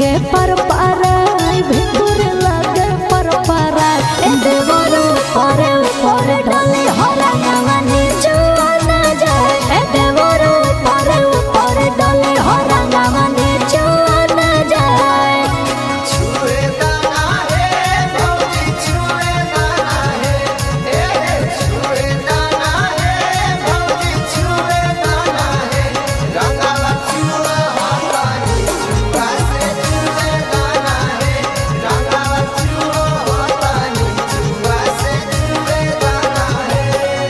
लागे पर पाराय भितुर लागे पर पाराय देवर ऊपर ऊपर डले हरा गावानी छुआ ना जाए देवर ऊपर ऊपर डले हरा गावानी छुआ ना जाए छुए दाना है भौजी छुए दाना है छुए दाना है भौजी छुए दाना है रंगावा छुआ पानी छुआ से छुए दाना है रंगावा छुआ पानी छुआ से छुए दाना है।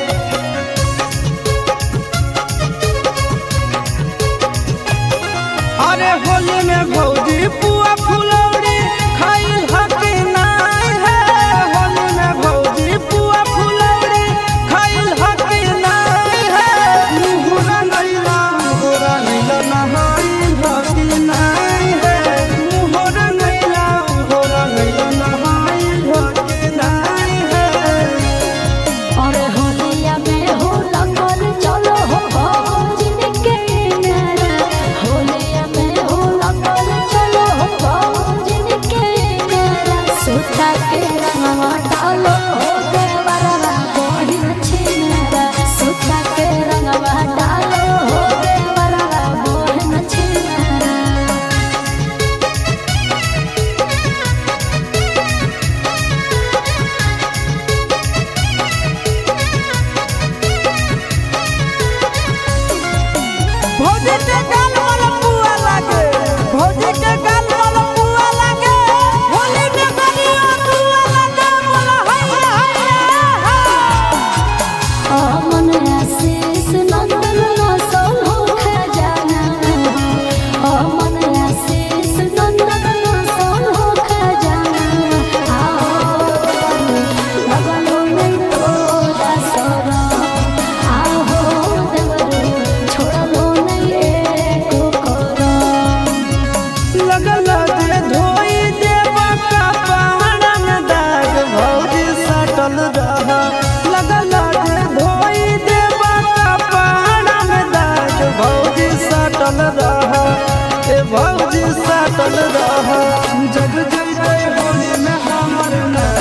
अरे होली में भौजी पुआ फुलौरी खाइल हके नाय है होली में भौजी पुआ फुलौरी खाइल हके नाय है मुहरा नैला नहाइल हके नाय है मुहरा नैला नहाइल हके नाय है। और होलिया में हो लगल चलो हो भौजी के नारा होलिया में हो लगल चलो हो भौजी के नारा सुता के रंगवा डालो हो देवरवा बहिन छिनारा सुता के रंगवा डालो हो देवरवा बहिन छिनारा भौजी के गाल वाला पुआ लागे भौजी के गाल वाला पुआ लागे होली में बनिया पुआ लागे बोला हाय अमन आशीष नंदन नसल हो खजाना अमन आशीष नंदन नसल हो खजाना आओ लगलो नहीं तो दासर आओ देवरू छोड़लो नहीं एको कर लगल जे धोई देवा का पहाड़ में दाग भौजी सटल रह लगल जे धोई देवा का पहाड़ में दाग भौजी सटल रह ए भौजी सटल रह जग जइते होली में हमर ना